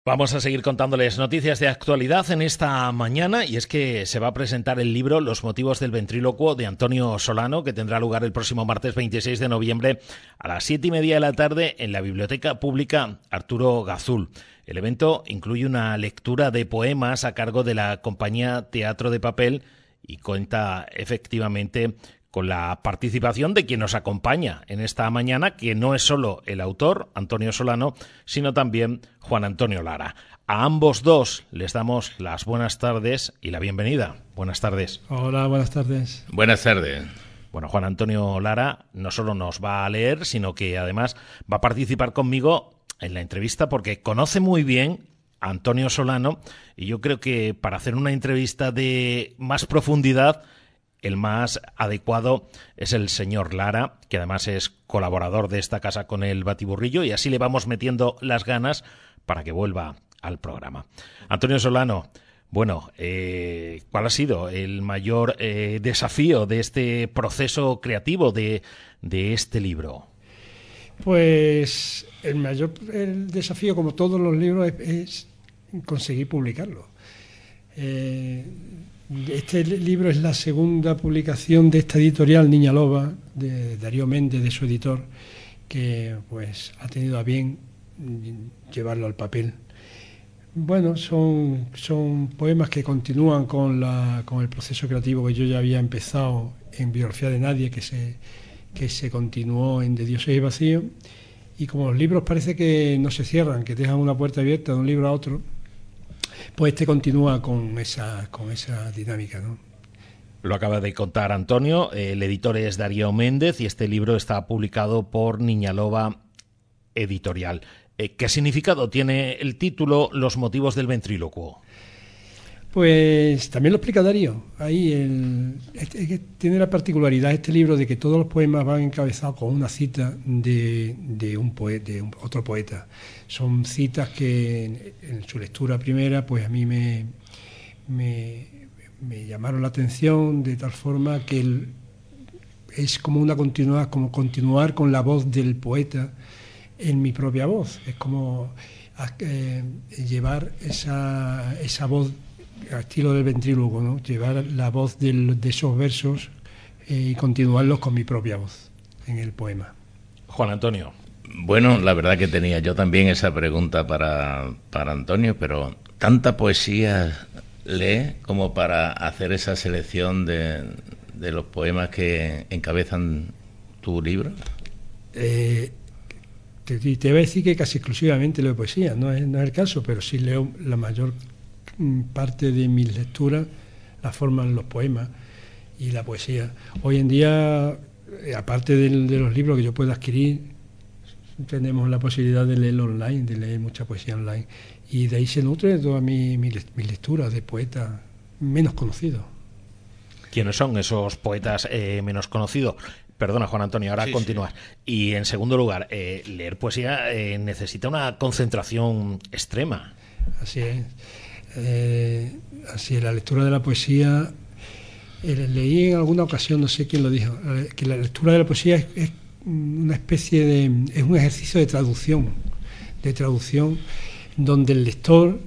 Vamos a seguir contándoles noticias de actualidad en esta mañana, y es que se va a presentar el libro Los motivos del ventrílocuo de Antonio Solano, que tendrá lugar el próximo martes 26 de noviembre a las 7:30 de la tarde en la Biblioteca Pública Arturo Gazul. El evento incluye una lectura de poemas a cargo de la compañía Teatro de Papel y cuenta efectivamente con la participación de quien nos acompaña en esta mañana, que no es solo el autor, Antonio Solano, sino también Juan Antonio Lara. A ambos dos les damos las buenas tardes y la bienvenida. Buenas tardes. Hola, buenas tardes. Buenas tardes. Bueno, Juan Antonio Lara no solo nos va a leer, sino que además va a participar conmigo en la entrevista porque conoce muy bien a Antonio Solano, y yo creo que para hacer una entrevista de más profundidad, el más adecuado es el señor Lara, que además es colaborador de esta casa con el Batiburrillo, y así le vamos metiendo las ganas para que vuelva al programa. Antonio Solano, bueno, ¿cuál ha sido el mayor desafío de este proceso creativo de este libro? Pues el desafío, como todos los libros, es conseguir publicarlo. Este libro es la segunda publicación de esta editorial Niña Loba, de Darío Méndez, de su editor, que pues ha tenido a bien llevarlo al papel. Bueno, son poemas que continúan con el proceso creativo que yo ya había empezado en Biografía de Nadie, que se continuó en De Dioses y Vacío, y como los libros parece que no se cierran, que dejan una puerta abierta de un libro a otro, pues este continúa con esa dinámica, ¿no? Lo acaba de contar Antonio, el editor es Darío Méndez y este libro está publicado por Niña Loba Editorial. ¿Qué significado tiene el título Los motivos del ventrílocuo? Pues también lo explica Darío. Ahí tiene la particularidad este libro de que todos los poemas van encabezados con una cita de otro poeta. Son citas que en su lectura primera pues a mí me llamaron la atención de tal forma que es como continuar con la voz del poeta en mi propia voz. Es como llevar esa voz al estilo del ventrílogo, ¿no? Llevar la voz de esos versos y continuarlos con mi propia voz en el poema. Juan Antonio. Bueno, la verdad que tenía yo también esa pregunta para Antonio, pero ¿tanta poesía lee como para hacer esa selección de los poemas que encabezan tu libro? Te voy a decir que casi exclusivamente leo poesía, no es el caso, pero sí leo la mayor parte de mis lecturas la forman los poemas y la poesía. Hoy en día, aparte de los libros que yo puedo adquirir, tenemos la posibilidad de leerlo online, de leer mucha poesía online, y de ahí se nutre toda mi lectura de poetas menos conocidos. ¿Quiénes son esos poetas menos conocidos? Perdona, Juan Antonio, ahora sí, continúas. Sí. Y en segundo lugar, leer poesía necesita una concentración extrema. Así es. Así es, la lectura de la poesía, leí en alguna ocasión, no sé quién lo dijo, que la lectura de la poesía es una especie es un ejercicio de traducción donde el lector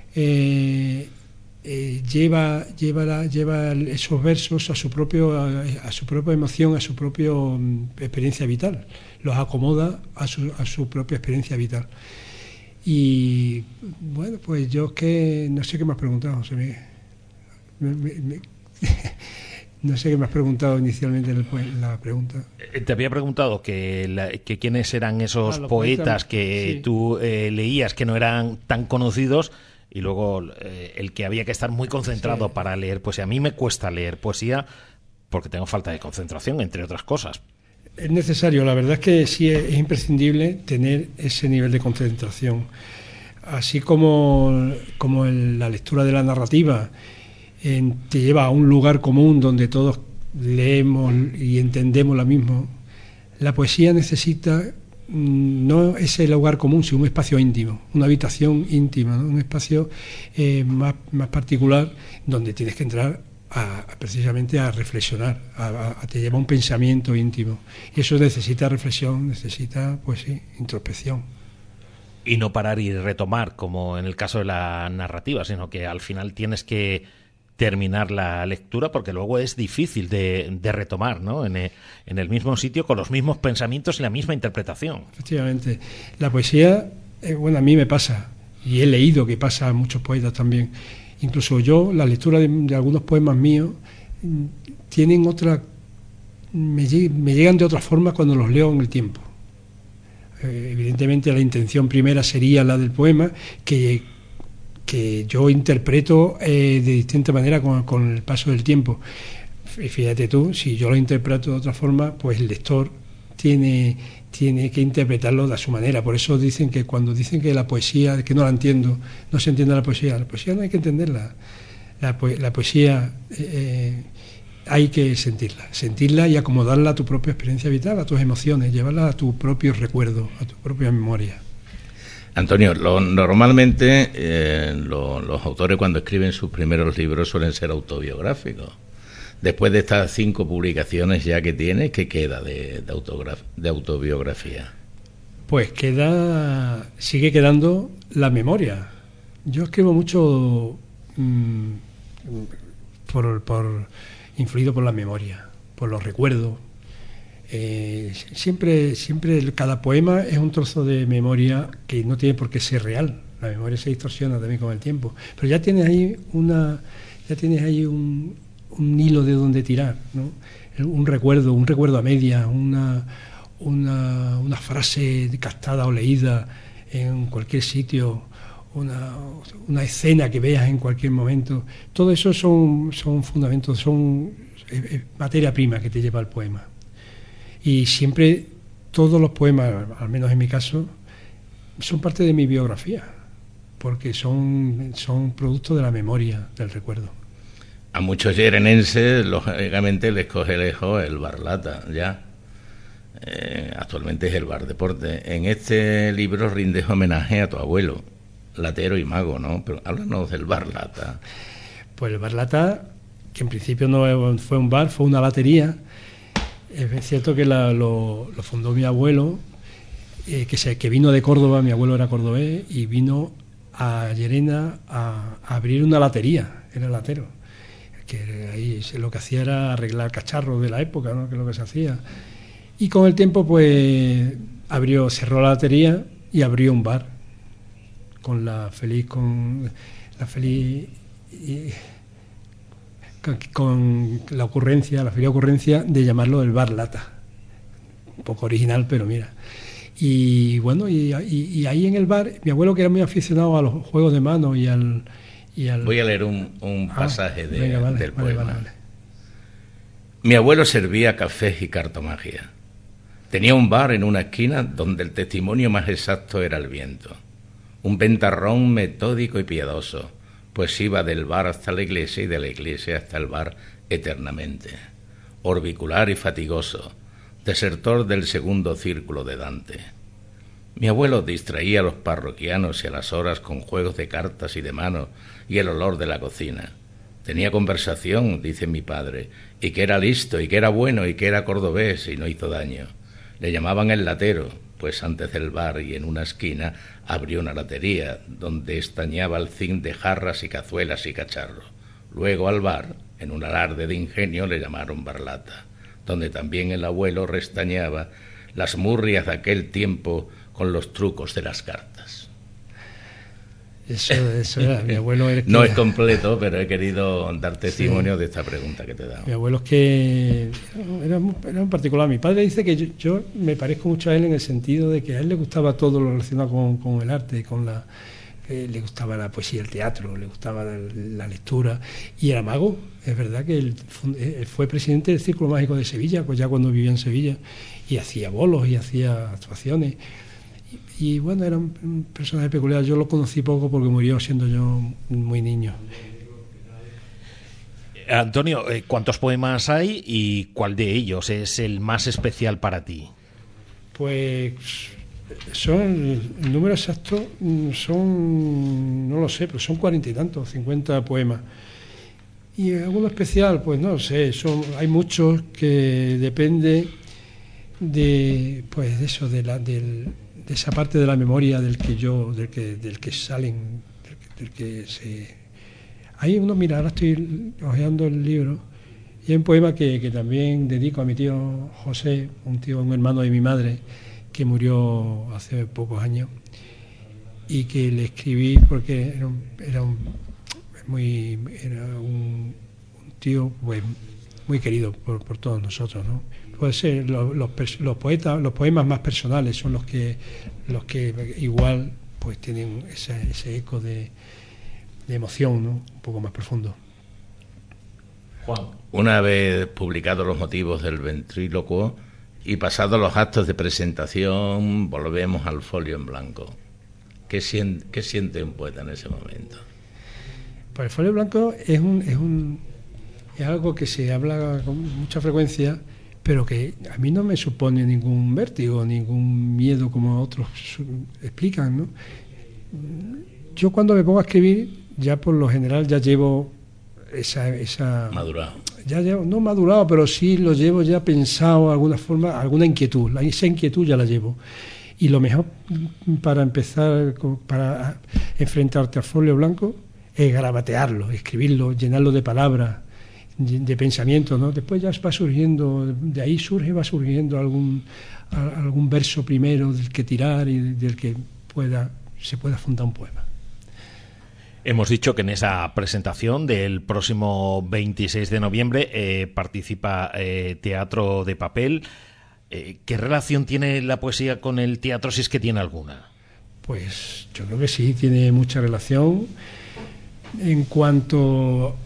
lleva esos versos a su propia emoción, a su propia experiencia vital, los acomoda a su propia experiencia vital. Y bueno, pues yo que no sé qué me has preguntado, José Miguel. No sé qué me has preguntado inicialmente en la pregunta. Te había preguntado que quiénes eran esos poetas que sí, tú leías que no eran tan conocidos, y luego el que había que estar muy concentrado para leer poesía. A mí me cuesta leer poesía porque tengo falta de concentración, entre otras cosas. Es necesario, la verdad es que sí es imprescindible tener ese nivel de concentración. Así como la lectura de la narrativa te lleva a un lugar común donde todos leemos y entendemos lo mismo, la poesía necesita no ese lugar común, sino un espacio íntimo, una habitación íntima, ¿no? Un espacio más particular donde tienes que entrar precisamente a reflexionar, te lleva a un pensamiento íntimo, y eso necesita reflexión, necesita, pues sí, introspección. Y no parar y retomar, como en el caso de la narrativa, sino que al final tienes que terminar la lectura porque luego es difícil de retomar, ¿no? En el mismo sitio, con los mismos pensamientos y la misma interpretación. Efectivamente. La poesía, bueno, a mí me pasa, y he leído que pasa a muchos poetas también. Incluso yo, la lectura de algunos poemas míos tienen otra... me llegan de otra forma cuando los leo en el tiempo. Evidentemente la intención primera sería la del poema, que yo interpreto de distinta manera con el paso del tiempo. Fíjate tú, si yo lo interpreto de otra forma, pues el lector tiene que interpretarlo de su manera. Por eso dicen que cuando dicen que la poesía, que no la entiendo, no se entiende la poesía no hay que entenderla. La poesía hay que sentirla y acomodarla a tu propia experiencia vital, a tus emociones, llevarla a tu propio recuerdo, a tu propia memoria. Antonio, normalmente los autores cuando escriben sus primeros libros suelen ser autobiográficos. Después de estas 5 publicaciones ya que tienes, ¿qué queda de autobiografía? Pues sigue quedando la memoria. Yo escribo mucho influido por la memoria, por los recuerdos. Siempre cada poema es un trozo de memoria que no tiene por qué ser real. La memoria se distorsiona también con el tiempo, pero ya tienes ahí un hilo de donde tirar, ¿no? Un recuerdo a medias, una frase captada o leída en cualquier sitio, una escena que veas en cualquier momento. Todo eso son fundamentos, son materia prima que te lleva al poema. Y siempre todos los poemas, al menos en mi caso, son parte de mi biografía, porque son producto de la memoria, del recuerdo. A muchos yerenenses, lógicamente, les coge lejos el Bar Lata, ya. Actualmente es el Bar Deporte. En este libro rindes homenaje a tu abuelo, latero y mago, ¿no? Pero háblanos del Bar Lata. Pues el Bar Lata, que en principio no fue un bar, fue una latería. Es cierto que lo fundó mi abuelo, que vino de Córdoba, mi abuelo era cordobés, y vino a Llerena a abrir una latería, era latero. Que ahí lo que hacía era arreglar cacharros de la época, ¿no? Que es lo que se hacía. Y con el tiempo, pues, cerró la latería y abrió un bar, con la feliz ocurrencia de llamarlo el Bar Lata. Un poco original, pero mira. Y bueno, y ahí en el bar, mi abuelo, que era muy aficionado a los juegos de mano y al... Voy a leer un pasaje del poema. Vale. Mi abuelo servía cafés y cartomagia. Tenía un bar en una esquina donde el testimonio más exacto era el viento. Un ventarrón metódico y piadoso, pues iba del bar hasta la iglesia y de la iglesia hasta el bar eternamente. Orbicular y fatigoso, desertor del segundo círculo de Dante. Mi abuelo distraía a los parroquianos y a las horas con juegos de cartas y de mano y el olor de la cocina. Tenía conversación, dice mi padre, y que era listo, y que era bueno, y que era cordobés, y no hizo daño. Le llamaban el latero, pues antes del bar y en una esquina abrió una latería, donde estañaba el zinc de jarras y cazuelas y cacharros. Luego al bar, en un alarde de ingenio, le llamaron Barlata, donde también el abuelo restañaba las murrias de aquel tiempo con los trucos de las cartas. Eso era, mi abuelo era... No es completo, pero he querido dar testimonio de esta pregunta que te he dado. Mi abuelo es que era un particular. Mi padre dice que yo me parezco mucho a él en el sentido de que a él le gustaba todo lo relacionado con el arte, le gustaba la poesía, el teatro, le gustaba la lectura, y era mago. Es verdad que él fue presidente del Círculo Mágico de Sevilla, pues ya cuando vivía en Sevilla, y hacía bolos y hacía actuaciones. Y bueno, era un personaje peculiar. Yo lo conocí poco porque murió siendo yo muy niño. Antonio, ¿cuántos poemas hay y cuál de ellos es el más especial para ti? Pues el número exacto no lo sé, pero son 40 y tantos, 50 poemas. Y alguno especial, pues no lo sé, hay muchos que depende de eso, esa parte de la memoria del que salen, del que se... Hay uno, mira, ahora estoy hojeando el libro, y hay un poema que también dedico a mi tío José, un hermano de mi madre, que murió hace pocos años, y que le escribí porque era un tío pues, muy querido por todos nosotros, ¿no? Puede ser los poemas más personales son los que igual pues tienen ese eco de emoción, ¿no? Un poco más profundo. Juan, una vez publicados los motivos del ventrílocuo y pasados los actos de presentación, volvemos al folio en blanco. ¿Qué siente un poeta en ese momento? Pues el folio en blanco es algo que se habla con mucha frecuencia, pero que a mí no me supone ningún vértigo, ningún miedo como otros explican, ¿no? Yo cuando me pongo a escribir, ya por lo general ya llevo esa madurado. Ya llevo, no madurado, pero sí lo llevo ya pensado de alguna forma, alguna inquietud. Esa inquietud ya la llevo. Y lo mejor para empezar, para enfrentarte al folio blanco, es garabatearlo, escribirlo, llenarlo de palabras, de pensamiento, ¿no? Después ya va surgiendo, de ahí va surgiendo algún verso primero del que tirar y del que se pueda fundar un poema. Hemos dicho que en esa presentación del próximo 26 de noviembre participa Teatro de Papel. ¿Qué relación tiene la poesía con el teatro, si es que tiene alguna? Pues yo creo que sí, tiene mucha relación. En cuanto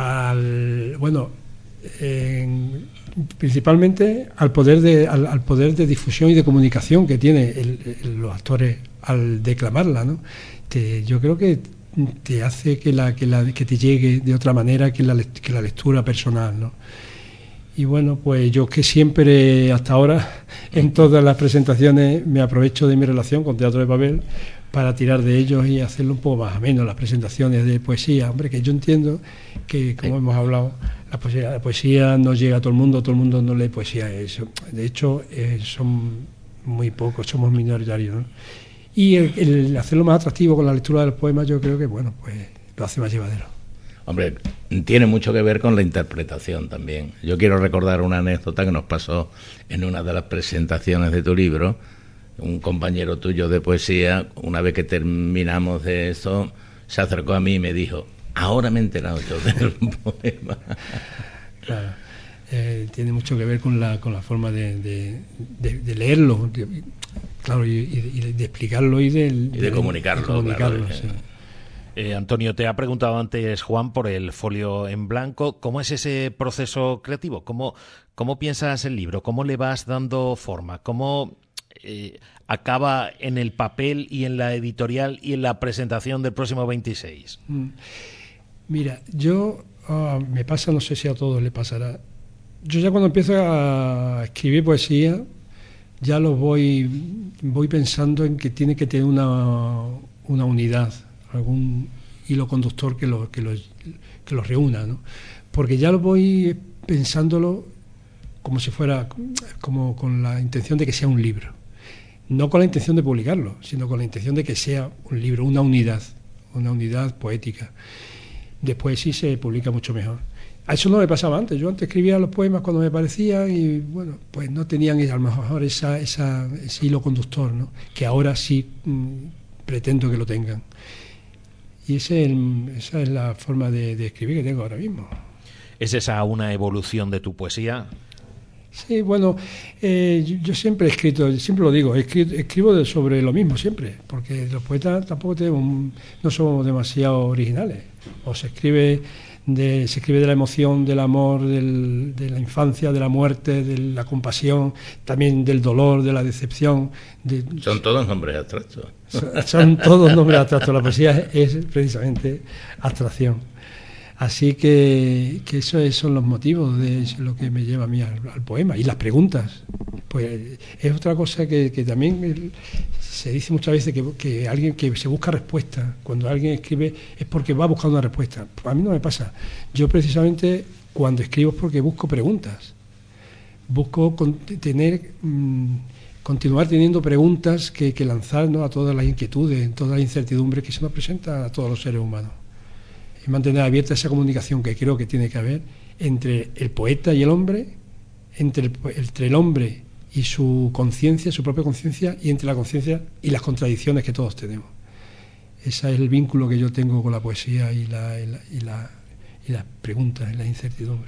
principalmente al poder de difusión y de comunicación que tiene los actores al declamarla, ¿no? Yo creo que te hace que te llegue de otra manera que la lectura personal, ¿no? Y bueno, pues yo que siempre hasta ahora en todas las presentaciones me aprovecho de mi relación con Teatro de Papel para tirar de ellos y hacerlo un poco más ameno, las presentaciones de poesía. Hombre, que yo entiendo que, como hemos hablado, la poesía no llega a todo el mundo no lee poesía. De hecho, son muy pocos, somos minoritarios, ¿no? Y el hacerlo más atractivo con la lectura de los poemas, yo creo que, bueno, pues lo hace más llevadero. Hombre, tiene mucho que ver con la interpretación también. Yo quiero recordar una anécdota que nos pasó en una de las presentaciones de tu libro. Un compañero tuyo de poesía, una vez que terminamos de eso, se acercó a mí y me dijo: ahora me he enterado yo del poema. Claro, tiene mucho que ver con la forma de leerlo, claro, y de explicarlo y de comunicarlo. Claro. Sí. Antonio, te ha preguntado antes Juan por el folio en blanco. ¿Cómo es ese proceso creativo? ¿Cómo piensas el libro? ¿Cómo le vas dando forma? ¿Cómo acaba en el papel y en la editorial y en la presentación del próximo 26? Mira, yo me pasa, no sé si a todos le pasará. Yo ya cuando empiezo a escribir poesía, ya lo voy pensando en que tiene que tener una unidad, algún hilo conductor que lo reúna, ¿no? Porque ya lo voy pensándolo como si fuera, como con la intención de que sea un libro. No con la intención de publicarlo, sino con la intención de que sea un libro, una unidad poética. Después sí se publica mucho mejor. A eso no me pasaba antes. Yo antes escribía los poemas cuando me parecían y, bueno, pues no tenían a lo mejor ese hilo conductor, ¿no? Que ahora sí pretendo que lo tengan. Y esa es la forma de escribir que tengo ahora mismo. ¿Es esa una evolución de tu poesía? Sí, bueno, yo siempre he escrito, siempre lo digo, escribo sobre lo mismo siempre, porque los poetas tampoco no somos demasiado originales. O se escribe de la emoción, del amor, de la infancia, de la muerte, de la compasión, también del dolor, de la decepción. Son todos nombres abstractos. Son todos nombres abstractos. La poesía es precisamente abstracción. Así que esos son los motivos de lo que me lleva a mí al poema. Y las preguntas, pues es otra cosa que también se dice muchas veces que alguien que se busca respuesta, cuando alguien escribe es porque va buscando una respuesta. Pues a mí no me pasa. Yo precisamente cuando escribo es porque busco preguntas. Busco tener continuar teniendo preguntas que lanzar, ¿no?, a todas las inquietudes, todas las incertidumbres que se nos presentan a todos los seres humanos. Y mantener abierta esa comunicación que creo que tiene que haber entre el poeta y el hombre, entre el hombre y su conciencia, su propia conciencia, y entre la conciencia y las contradicciones que todos tenemos. Ese es el vínculo que yo tengo con la poesía y las preguntas y las incertidumbres.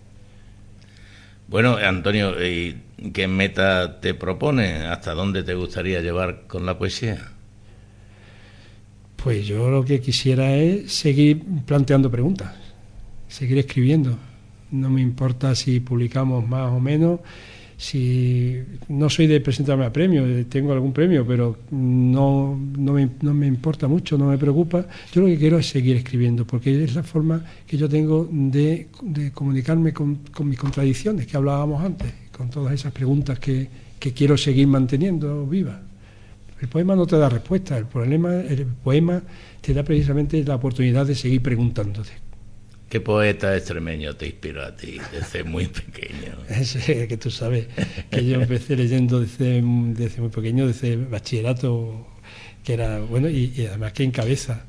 Bueno, Antonio, ¿y qué meta te propone? ¿Hasta dónde te gustaría llevar con la poesía? Pues yo lo que quisiera es seguir planteando preguntas, seguir escribiendo. No me importa si publicamos más o menos, si no soy de presentarme a premios, tengo algún premio, pero no me importa mucho, no me preocupa. Yo lo que quiero es seguir escribiendo, porque es la forma que yo tengo de comunicarme con mis contradicciones que hablábamos antes, con todas esas preguntas que quiero seguir manteniendo vivas. El poema no te da respuesta, el poema te da precisamente la oportunidad de seguir preguntándote. ¿Qué poeta extremeño te inspiró a ti desde muy pequeño? Es que tú sabes que yo empecé leyendo desde muy pequeño, desde bachillerato, que era bueno, y además que encabeza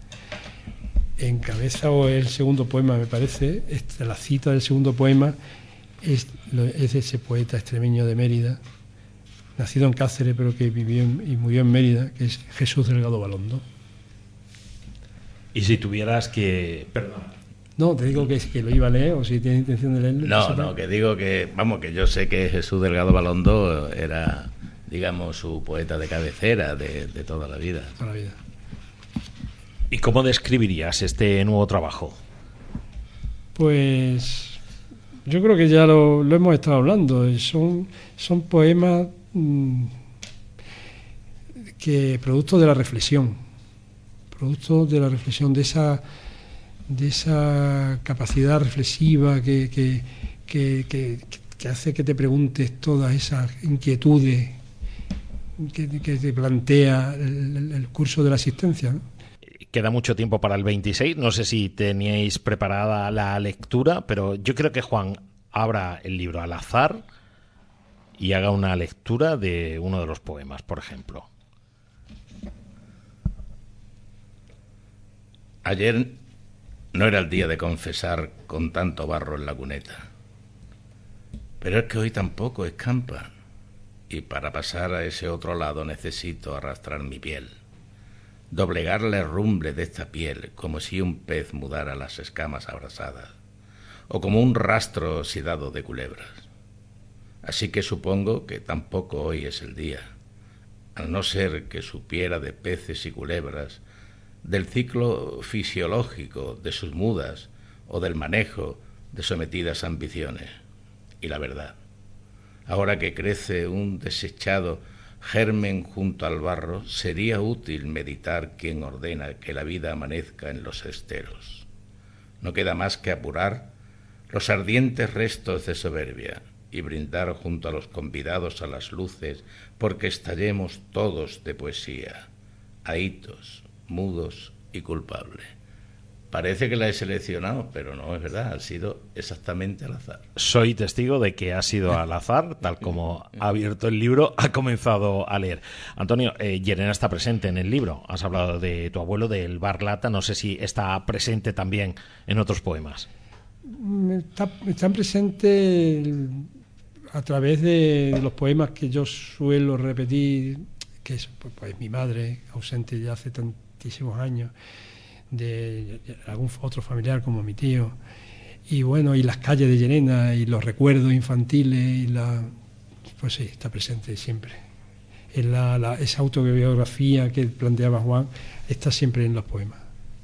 o el segundo poema, me parece, la cita del segundo poema es de ese poeta extremeño de Mérida, nacido en Cáceres pero que vivió y murió en Mérida, que es Jesús Delgado Balondo. Y si tuvieras que... Perdón. No, te digo que lo iba a leer, o si tienes intención de leerlo. No, que digo que, vamos, que yo sé que Jesús Delgado Balondo era, digamos, su poeta de cabecera de toda la vida. Toda la vida. ¿Y cómo describirías este nuevo trabajo? Pues yo creo que ya lo hemos estado hablando. Son poemas que producto de la reflexión, de esa capacidad reflexiva que hace que te preguntes todas esas inquietudes que te plantea el curso de la existencia, ¿no? Queda mucho tiempo para el 26, no sé si teníais preparada la lectura, pero yo creo que Juan abra el libro al azar y haga una lectura de uno de los poemas, por ejemplo. Ayer no era el día de confesar con tanto barro en la cuneta, pero es que hoy tampoco escampa, y para pasar a ese otro lado necesito arrastrar mi piel, doblegar la herrumbre de esta piel como si un pez mudara las escamas abrasadas, o como un rastro oxidado de culebras. Así que supongo que tampoco hoy es el día, al no ser que supiera de peces y culebras, del ciclo fisiológico de sus mudas o del manejo de sometidas ambiciones. Y la verdad, ahora que crece un desechado germen junto al barro, sería útil meditar quién ordena que la vida amanezca en los esteros. No queda más que apurar los ardientes restos de soberbia y brindar junto a los convidados a las luces porque estallemos todos de poesía, ahitos, mudos y culpables. Parece que la he seleccionado, pero no es verdad, ha sido exactamente al azar. Soy testigo de que ha sido al azar, tal como ha abierto el libro, ha comenzado a leer. Antonio, Llerena está presente en el libro. Has hablado de tu abuelo, del bar Lata, no sé si está presente también en otros poemas. Están presentes a través de los poemas que yo suelo repetir, que es pues mi madre, ausente ya hace tantísimos años, de algún otro familiar como mi tío, y bueno, y las calles de Llerena y los recuerdos infantiles, pues sí, está presente siempre. Esa autobiografía que planteaba Juan está siempre en los poemas.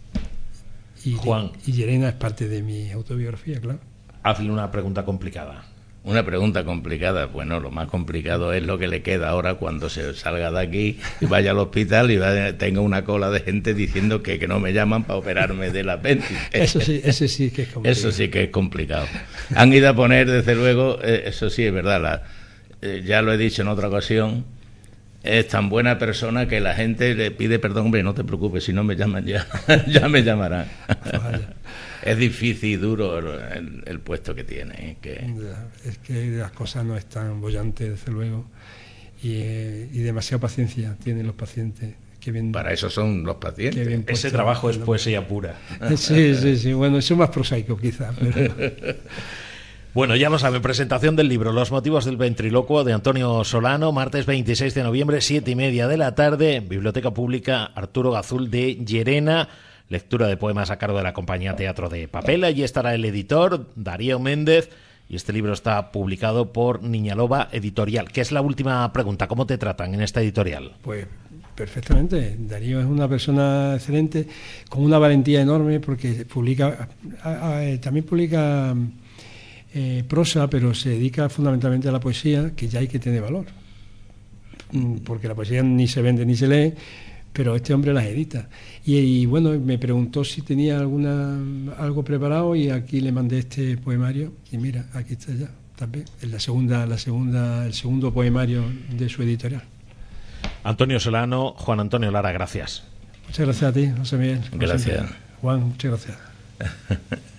Y Llerena es parte de mi autobiografía, claro. Hazle una pregunta complicada. Una pregunta complicada, bueno, lo más complicado es lo que le queda ahora cuando se salga de aquí y vaya al hospital y tenga una cola de gente diciendo que no me llaman para operarme del apéndice. Ese sí que es complicado. Eso sí que es complicado. Han ido a poner, desde luego, eso sí es verdad, ya lo he dicho en otra ocasión, es tan buena persona que la gente le pide perdón, hombre, no te preocupes, si no me llaman ya, ya me llamarán. Es difícil y duro el puesto que tiene. Es que las cosas no están bollantes, desde luego. y demasiada paciencia tienen los pacientes. Para eso son los pacientes. Ese trabajo es poesía pura. Sí. Bueno, eso es más prosaico quizás. Pero... Bueno, ya lo saben, presentación del libro Los motivos del ventriloquio de Antonio Solano, martes 26 de noviembre, 7:30 de la tarde, Biblioteca Pública Arturo Gazul de Llerena. Lectura de poemas a cargo de la compañía Teatro de Papel. Allí estará el editor, Darío Méndez, y este libro está publicado por Niñaloba Editorial. ¿Qué es la última pregunta? ¿Cómo te tratan en esta editorial? Pues perfectamente. Darío es una persona excelente, con una valentía enorme, porque también publica prosa, pero se dedica fundamentalmente a la poesía, que ya hay que tener valor, porque la poesía ni se vende ni se lee, pero este hombre las edita. Y bueno, me preguntó si tenía algo preparado, y aquí le mandé este poemario, y mira, aquí está ya, también, es el segundo poemario de su editorial. Antonio Solano, Juan Antonio Lara, gracias. Muchas gracias a ti, José Miguel. Gracias. Juan, muchas gracias.